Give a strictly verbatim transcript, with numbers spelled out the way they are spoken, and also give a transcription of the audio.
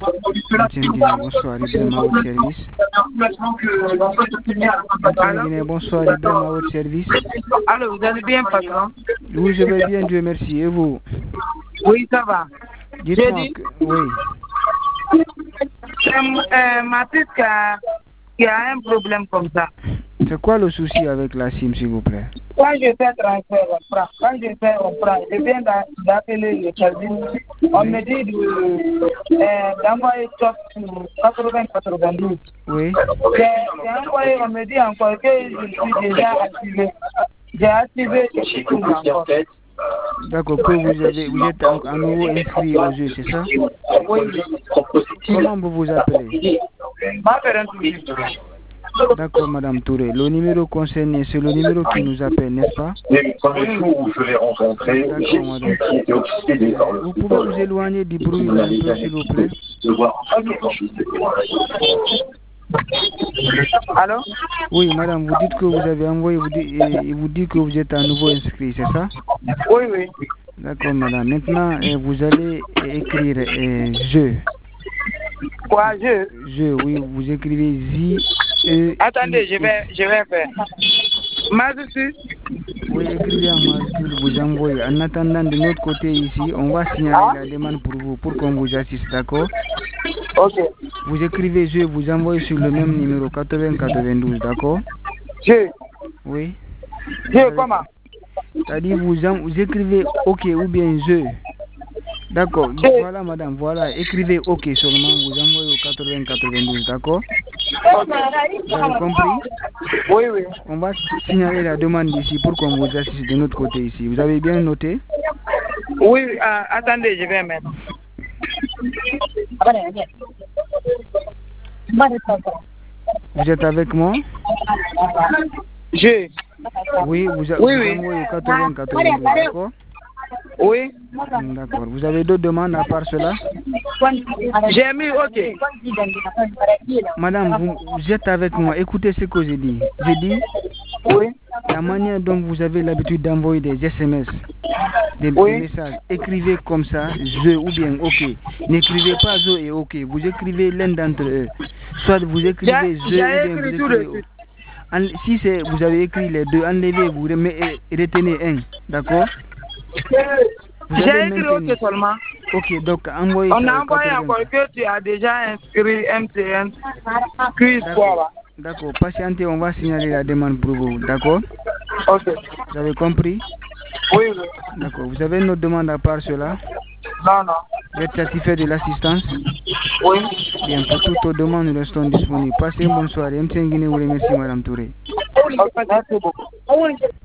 Etienne Guinée, bonsoir, Ibrahim à votre service. Etienne Guinée, bonsoir, Ibrahim à votre service. Alors, vous allez bien, patron? Oui, je vais bien, Dieu merci. Et vous? Oui, ça va. Dites-moi que... Oui. Euh, ma fille qui a, qui a un problème comme ça. C'est quoi le souci avec la SIM, s'il vous plaît? Quand je fais transfert au franc, quand je fais au franc, je viens d'appeler le service. On Oui. me dit de, euh, d'envoyer top sur quatre-vingts quatre-vingt-douze. Oui. J'ai envoyé, on me dit encore que je suis déjà activé. J'ai activé et je trouve encore. D'accord, que vous, avez, vous êtes en- à nouveau inscrit au jeu, c'est ça? Oui. Comment vous vous appelez? Ma parente. D'accord, Madame Touré. Le numéro concerné, c'est le numéro qui nous appelle, n'est-ce pas? Mais premier jour où je l'ai rencontré, j'ai D'accord, madame. été obsédé par le Vous pouvez vous éloigner du bruit un peu, s'il vous plaît? de voir. Allô? Oui, madame, vous dites que vous avez envoyé, vous dites, et vous dites que vous êtes à nouveau inscrit, c'est ça? Oui, oui. D'accord, madame. Maintenant, euh, vous allez écrire euh, je. Quoi, je? Je, oui, vous écrivez Z, E, Attendez, je I, vais, S. je vais faire. Majuscule? Oui, écrivez en majuscule, vous envoyez. En attendant, de notre côté ici, on va signaler la demande pour vous, pour qu'on vous assiste, d'accord? Ok. Vous écrivez je, vous envoyez sur le même numéro quatre-vingts quatre-vingt-douze, d'accord? Je. Oui. Je, comment? C'est-à-dire, vous, en- vous écrivez OK ou bien je. D'accord. Voilà, madame, voilà. Écrivez OK seulement, vous envoyez au quatre-vingts quatre-vingt-douze, d'accord? Vous avez compris? Oui, oui. On va signaler la demande ici pour qu'on vous assiste de notre côté ici. Vous avez bien noté? Oui, euh, attendez, je vais mettre. Vous êtes avec moi? Je. Oui, vous, a, Oui, vous oui. envoyez au quatre-vingts quatre-vingt-douze, d'accord? Oui. D'accord. Vous avez d'autres demandes à part cela? J'ai mis OK. Madame, vous, vous êtes avec moi. Écoutez ce que j'ai dit. J'ai dit Oui. la manière dont vous avez l'habitude d'envoyer des S M S, des, Oui. des messages. Écrivez comme ça, je ou bien OK. N'écrivez pas zo et OK. Vous écrivez l'un d'entre eux. Soit vous écrivez je ou J'ai bien vous écrit tout de écrivez... suite. En- si c'est, vous avez écrit les deux, enlevez, vous remet- retenez un. D'accord? Vous J'ai allez écrit maintenir. OK seulement. Ok, donc envoyez On ça a au envoyé quatre-vingts. encore que tu as déjà inscrit M T N. Puis quoi? D'accord, patientez, on va signaler la demande pour vous. D'accord? OK. Vous avez compris? Oui, oui. D'accord, vous avez une autre demande à part cela? Non, non. Vous êtes satisfait de l'assistance? Oui. Bien, pour toutes vos demandes, nous restons disponibles. Passez une bonne soirée. M T N Guinée vous remercie, Madame Touré. Ok, merci beaucoup.